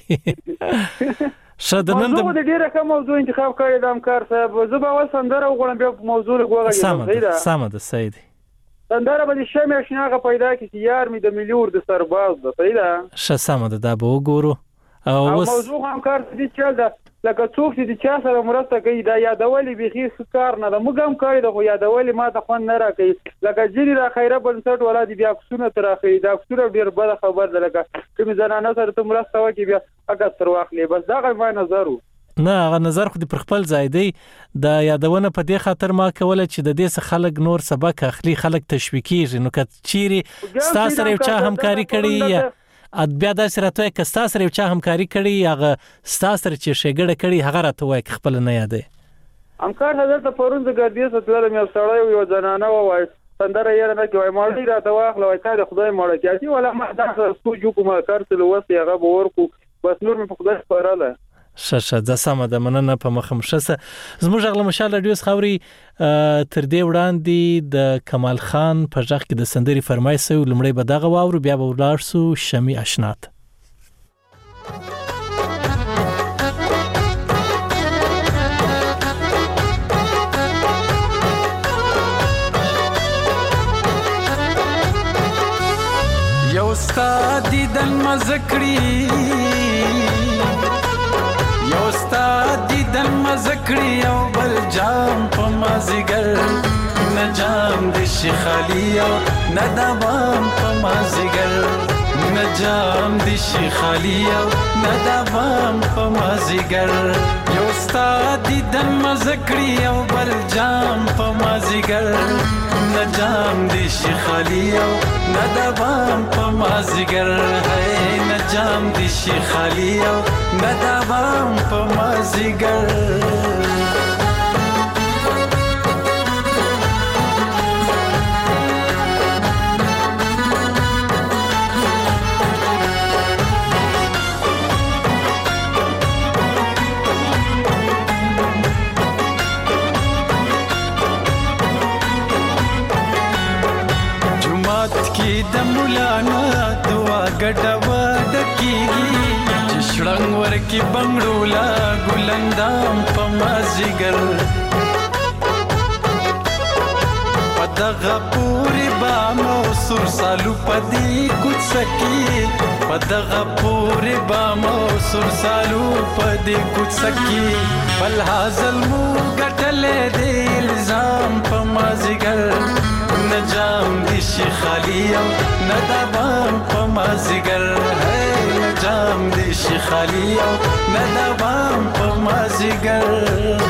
شدنن د ډیره کوم موضوع انتخاب کړی د امکار صاحب. زه به وسندره وګورم بیا موضوع لګوغه. سمه سمه ده صحیح دی. سندره به شمه شناغه پیدا کی چې یار می د مليور د سرباز ده. صحیح ده. ش سمه ده. دا به وګورو. او موضوع هم کار دې چل ده لکه څوک چې د چا سره مرسته کوي دا یادولې بيخي کار نه ده. موږ هم کاری د خو یادولې ما ته خوند نه راکوي. لکه جری را خیره بنسټ ولا دی بیا کوونه تر اخی دا کوونه ډیر بل خبر ده. لکه کوم زنانه سره ته مرسته وکي بیا اګه تر واخلې بس دا غو ما نظر نه هغه نظر خو د پر خپل ځای دی. د یادونه په دې خاطر ما کوله چې د دې څخه خلک نور سبق اخلي خلک تشویقیږي. نو که چیرې ستا سره یو چا همکاري کړي یا بیا دا سره ته که ستا سره یو چا همکاري کړي هغه ستا سره چې شګړه کړي هغه راته وایي خپل نه یادې همکار حضرت پرون د ګردیه ستلم یو سړی یو زنانه وای سندره یې نه کوي ماړی راته واخله وای تا د خدای ماړه کیږي ولا ما دا سوجو کومه کارتل وسه هغه ورکو بس نور مې په خدای سپارله. ششه د سمه د مننه په مخم شسه. زموږ غل مشال رادیو خوري تر دې وړاندې د کمال خان په ځخ کې د سندري فرمایسه لمړی به دغه واورو بیا به ولار سو شمی اشنات. یو استاد دیدن مزکړي یو استاد دیدن مزکړي او بل جام په مازیګر نه جام د شیخالی او نه دوام په مازیګر نه جام د شیخالی او نه دوام په مازیګر یو استاد دیدن مزکړي او بل جام په مازیګر نه جام د شیخالی او نه دوام په مازیګر هي نه جام د شیخالی او نه دوام په مازیګر. د مولانا دعا ګډه وډ کیږي چې شړنګ ورکی بنگړولا ګلندام په مازیګر پدغه پوری بامو سر سالو پدی کوڅ سکی پدغه پوری بامو سر سالو پدی کوڅ سکی بل حاصل مو ګټلې دی الزام په مازیګر نه جام د شیخالی او نه دوام په مازیګر هي نه جام د شیخالی او نه دوام په مازیګر.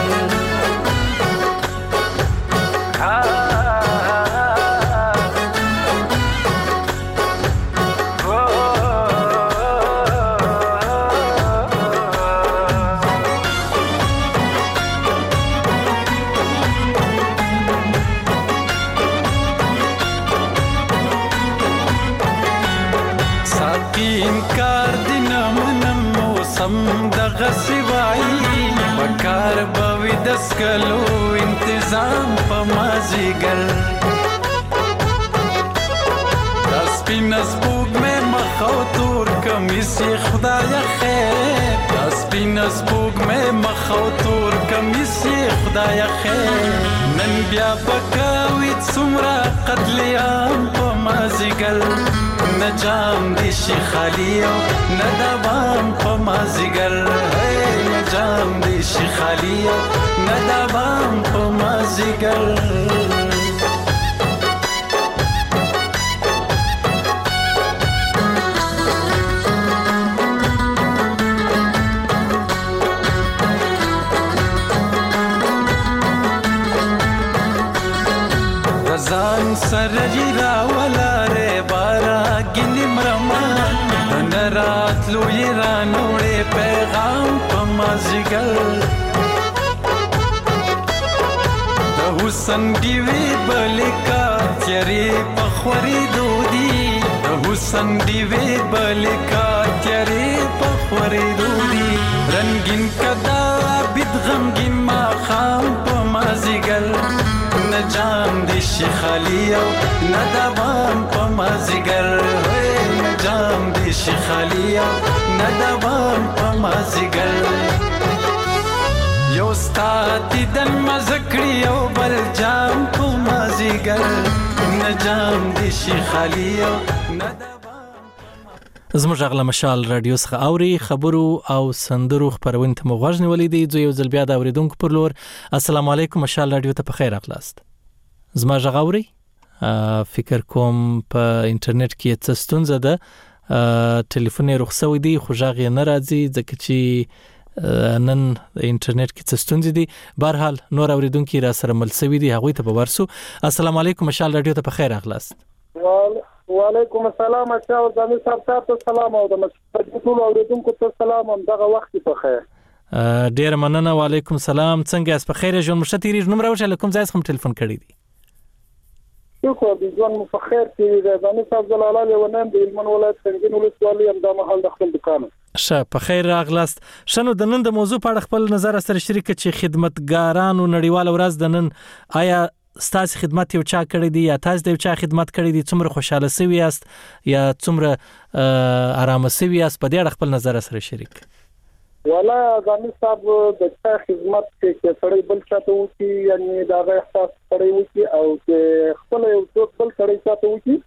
انکار دینه منم موسم دغه سوای بکار بوي دسکلو انتظام په مازیګر داس پینس بوګ مې مخو تور کمیس خدای خیر داس پینس بوګ مې مخو تور کمیس خدای خیر نن بیا بکاوي څومره قتل عام په مازیګر نه جام د شیخالی او نه دوام په مازیګر هي نه جام د شیخالی او نه دوام په مازیګر. ځان سره جرا ولاره بارا ګنی مرما نرات لوی رانوړې پیغام په مازیګر د حسن دیوی بلکا تیری پخوری دودی حسن دیوی بلکا تیری پخوری دودی رنگین کدا بید غمگین ما خام پا مازیگل نجام دیشی خالی او ندبان پا مازیگر نجام دیشی خالی او ندبان پا مازیگر یو ستا دیدن مزکڑی او بل جام پا مازیگر نجام دیشی خالی او ندبان. زموږ غلا مشال رادیو څخه اوري خبرو او سندرو خبرونه ته مغوښ نیولې دي جو یو ځل بیا د اوریدونکو پر لور السلام علیکم مشال رادیو ته په خیر اخلاست زما غاوري فکر کوم په انټرنیټ کې څه ستونزه ده ټلیفون یې رخصوي دي خو ژغ یې نه راځي ځکه چې نن انټرنیټ کې څه ستونزې دي بهر حال نور اوریدونکو را سره مل سوي دي هغه ته به ورسو السلام علیکم مشال رادیو ته په خیر اخلاست وعلیکم السلام اچھا زمي صاحب تاسو سلام او د ټول اوریدونکو ته سلام هم دغه وخت په خیر ډیر مننه وعلیکم السلام څنګه اس په خیر ژوند مشتری نوم راوچل کوم ځای څخه ټلیفون کړی دی شکر دي ژوند مو خیر چې زمي صاحب جلال الله ونن د علمن ولایت څنګه ولسوالۍ هم د محل د خپل دکان شه په خیر راغلاست شنو د نن د موضوع په اړه خپل نظر سره شریک چې خدمتګارانو نړیوال ورځ د نن آیا ستاسو خدمت یو چا کړی دی یا تاسو د یو چا خدمت کړی دی څومره خوشاله سوي یاست یا څومره آرام سوي یاست په دې اړه خپل نظر سره شریک ولا زمي صاحب د چا خدمت کې سړی بل چاته وکی یعنی دا احساس سړی وکی او چې خپل یو څوک بل سړی چاته وکی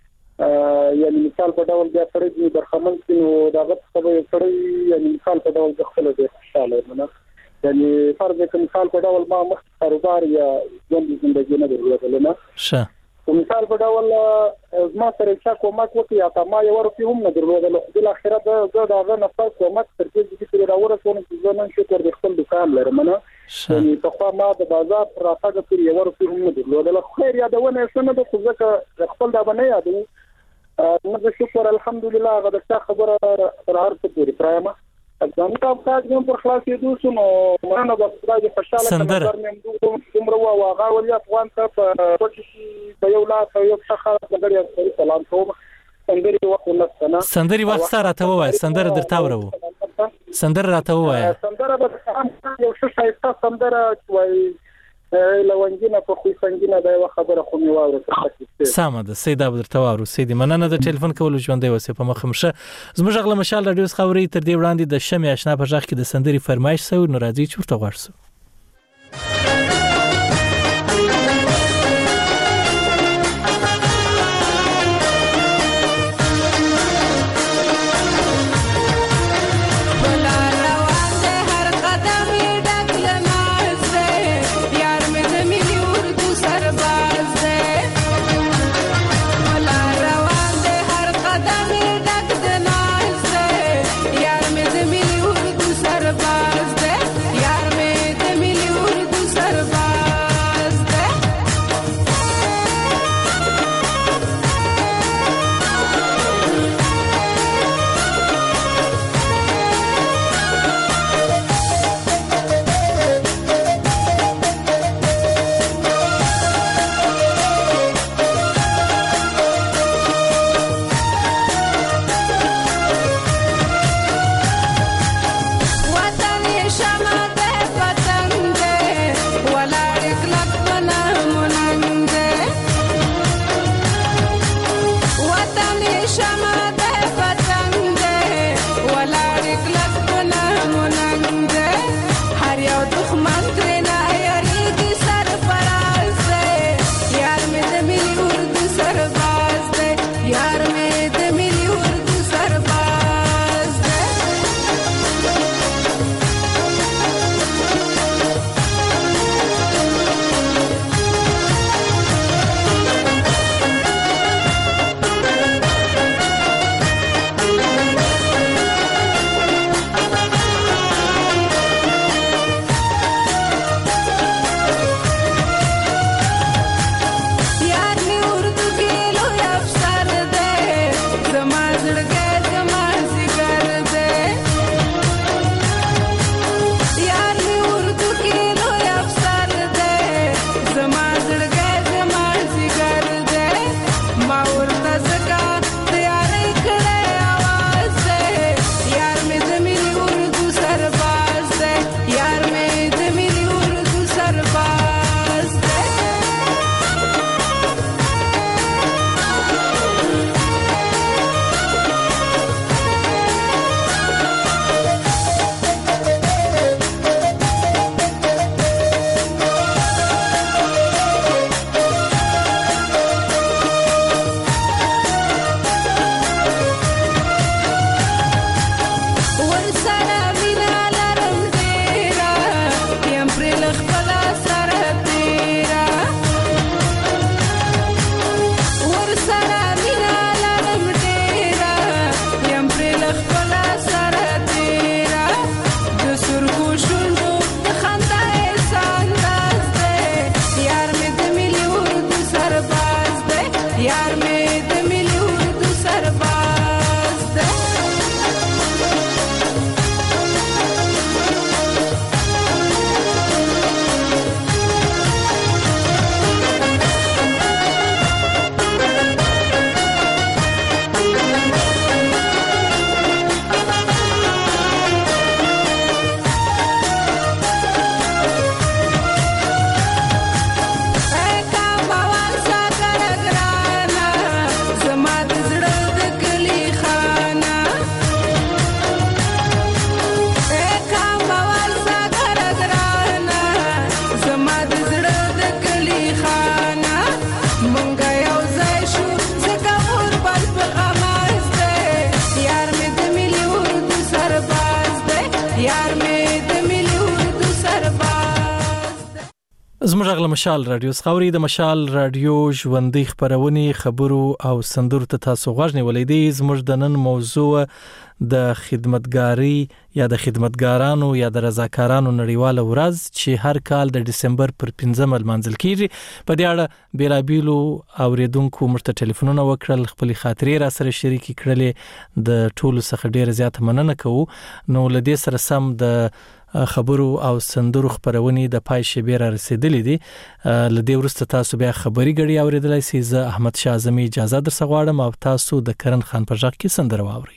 یعنی مثال په ډول بیا سړی د برخمن کې دا غت خبره سړی یعنی مثال په ډول د خپل د خوشاله نه یعنی فرض کړئ مثال په ډول ما مخ کاروبار یا ژوند زندګي نه درلودل نه شه مثال په ډول ما سره چې کومک وکي یا تا ما یو ورته هم نه درلودل د اخر د زړه د نفس کومک تر دې چې راوړل شو چې نن شکر د خپل دکان لرم نه یعنی په خوا ما د بازار راځه پر یو ورته هم نه درلودل خیر یادونه شنه د ځکه خپل دا باندې یادو نو شکر الحمدلله غدا خبره تر هر څه پوری پرایمه ځان کا کاج کوم پر خلاصې دوه نو مانه د خدای خوشاله کړم کوم روا واغا ولیا افغان ته په پټي په یو لاس یو څخه دغه سلام کوم سندري وخت نه سندري وخت سره ته وای سندر درته ورو سندر راته وای سندر به یو څه شایسته سندر وای لونګینه په خو څنګه دا خبره خو می واورې سامه ده سید عبد التوارو سید مننه د ټلیفون کول ژوندې وسه په مخمشه زموږ غله مشال رادیو خبري تر دې وړاندې د شمع آشنا په ځخ کې د سندري فرمایش سو نو راځي چورته ورسو یار مې زموږ غل مشال رادیو خاوري د مشال رادیو ژوندۍ خبرونه خبرو او سندرو ته تاسو غوښنه ولیدي. زموږ د نن موضوع د خدمتګاری یا د خدمتګارانو یا د رضاکارانو نړیواله ورځ چې هر کال د دسمبر پر پنځمه لمانځل کیږي. په دې اړه بیلابیلو اوریدونکو مرته ټلیفونونه وکړل، خپل خاطرې را سره شریک کړلې. د ټولو څخه ډیره زیاته مننه کوو. نو لدې سره سم د خبرو او سندرو خبرونه د پای شبیر رسیدلې دي. لدې ورسته تاسو بیا خبري غړي اوریدلای سي. زه احمد شاه اعظمي اجازه در سغواړم او تاسو د کرن خان پر ځای کې سندره واوري.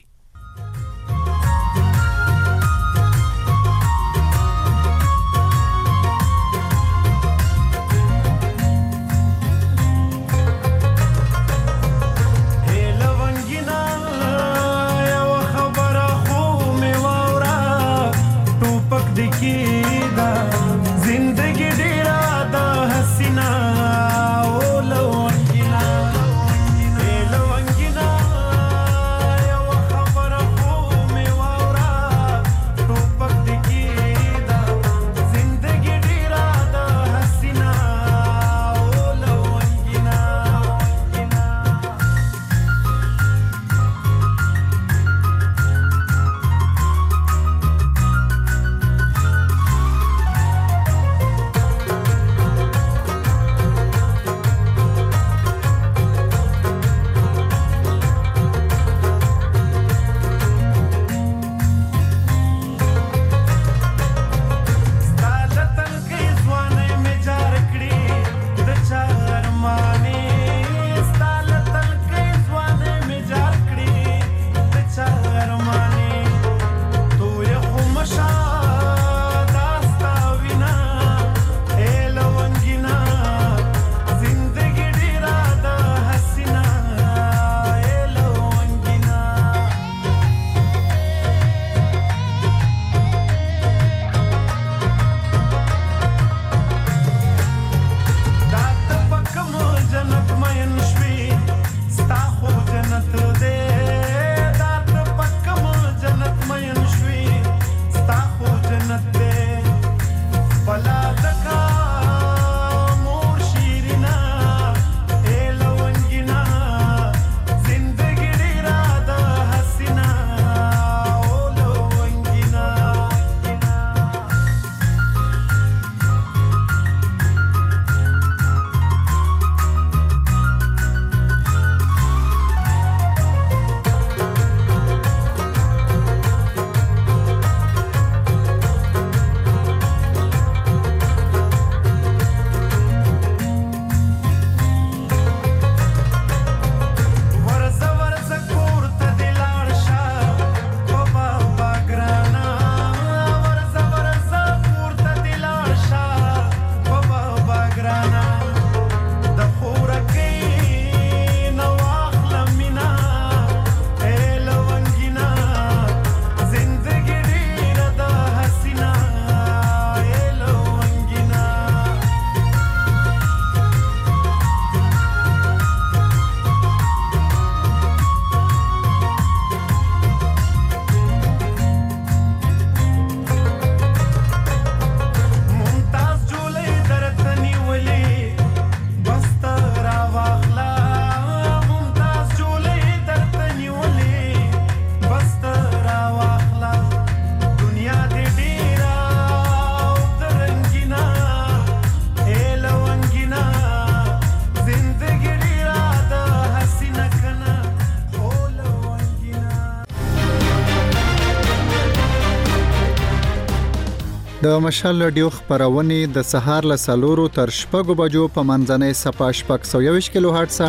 د مشال رادیو خبرونه د سهار له سلورو تر شپږو بجو په منځنۍ صفه شپږ سوه یوویشت کیلو هرتز،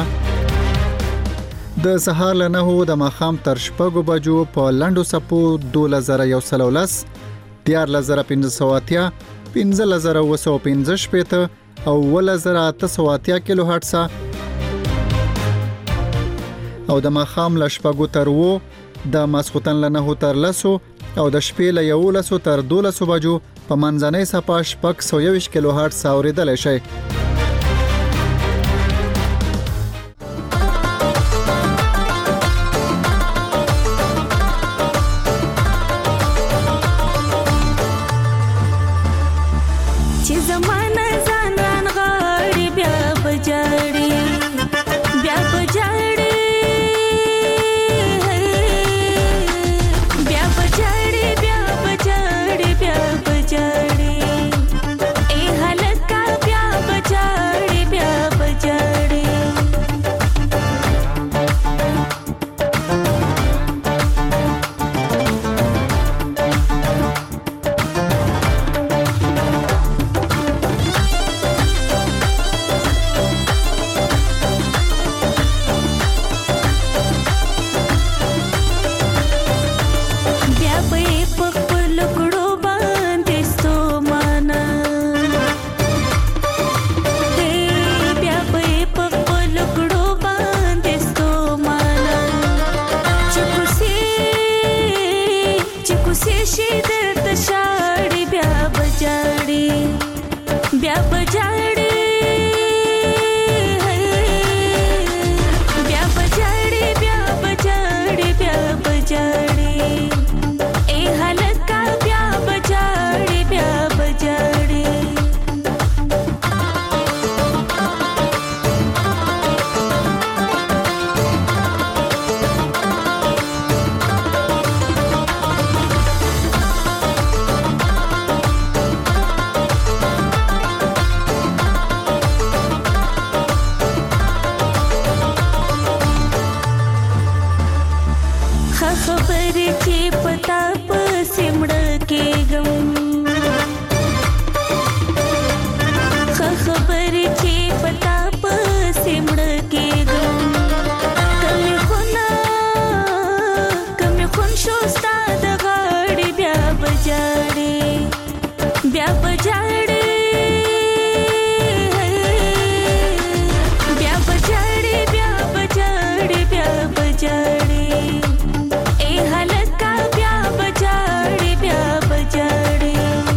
د سهار له نهو د ماښام تر شپږو بجو په لنډو صفو دولس زره یو سل او لس، دیارلس زره پنځه سوه اتیا، پنځلس زره اووه سوه پنځه شپېته او اوولس زره اته سوه اتیا کیلو هرتز، او د ماښام له شپږو تر اووه، د ماسخوتن له نهو تر لسو او د شپې له یولسو تر دولسو بجو په منځنۍ صفه شپږ سوه یوویشت کیلو هرتز اوریدلای شئ. چې زمانه ځان را खबर के पता प सिमड़ के गम खबर के पता प सिमड़ के गम कमी खुना कमी खुन शोस्ता द गाड़ी ब्या बजाड़े ब्या बजाड़े ब्या बजाड़े ब्या बजाड़े ब्या बजाड़े ए हालत का ब्या बजाड़े ब्या बजाड़े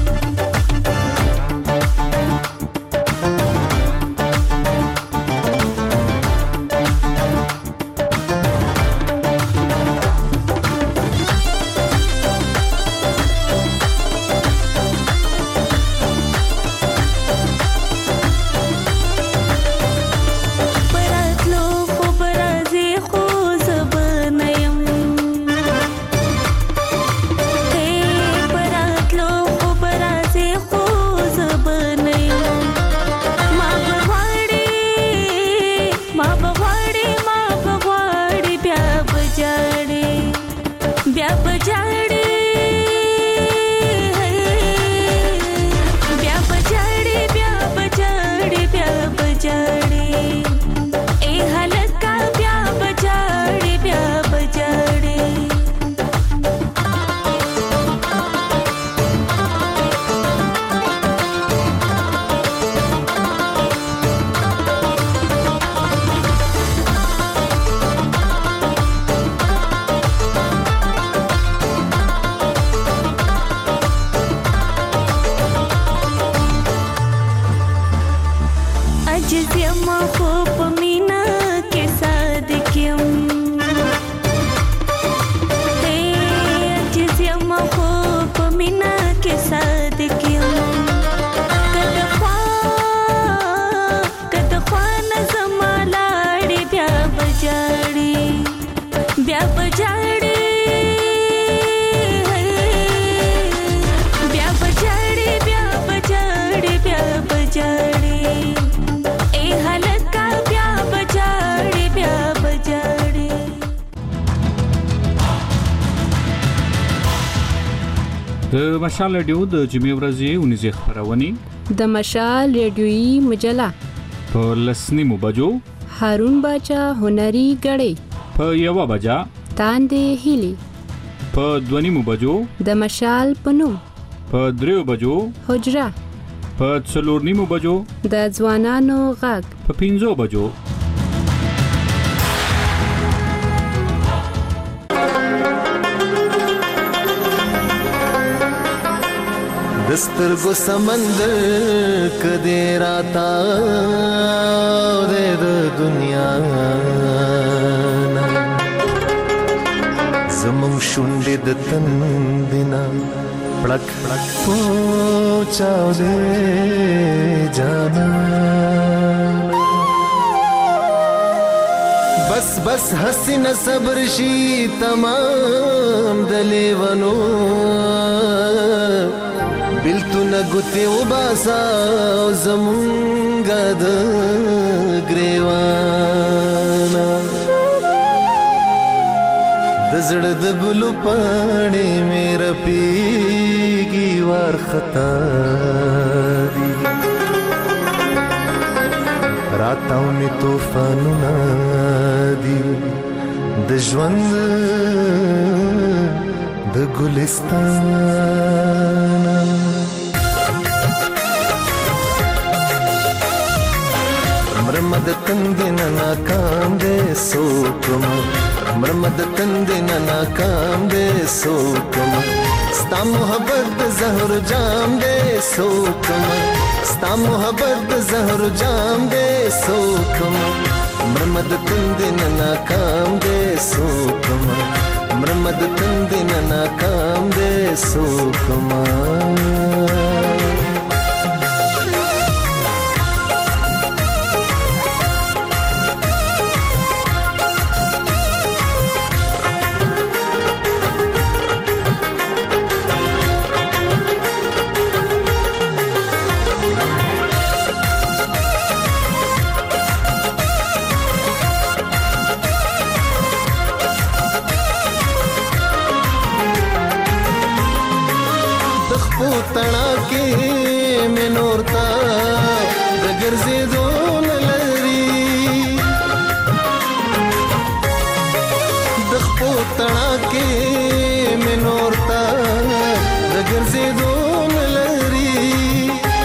د مشال رادیو د جمعې ورځې ونیزه خبرونه د مشال رادیوي مجله په لسنیمو بجو هارون باچا هنري غړې په یو بجا تاندې هلي په دونیمو بجو د مشال پنوم په دریو بجو حجره په څلورنیمو بجو د ځوانانو غږ په پنځو بجو दस्तरगो समंदर कदे राता दे दुनिया जमं शुंडे द तंदिना पड़क पहुंचाओ दे जाना बस बस हसीन सब्र शी तमाम दलेवनो बिल्तु न गुते उबासा जमुंगा द ग्रेवाना दजड़ द बुलु पाने मेरा पीगी वार खता दी राताओं में तूफानों ना दी द ज्वंद द गुलिस्तान मरमद तंदे नाकाम दे सोकम मरमद तंदे नाकाम दे सोकम स्ता मोहब्बत जहर जाम दे सोकम स्ता मोहब्बत जहर जाम दे सोकम मरमद तंदे नाकाम दे सोकम मरमद तंदे नाकाम दे सोकम तड़ाके मिनोरता रगर से दोन लरी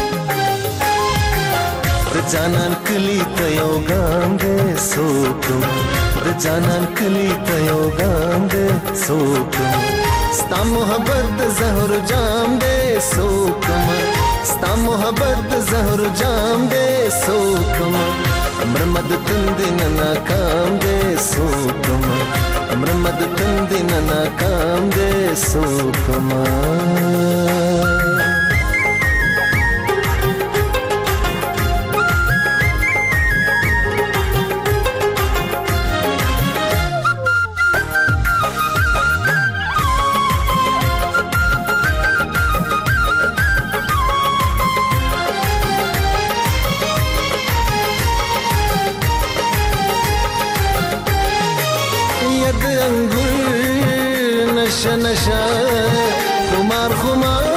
रजानान कली तयो गांगे सोकम रजानान कली तयो गांगे सोकम स्ता मोहब्बत जहर जाम दे सोकम स्ता मोहब्बत जहर जाम दे सोकम अमरमद तंदिन नाकाम दे सोकम अमरमद तंदिन नाकाम दे सोकम नशा नशा खुमार खुमार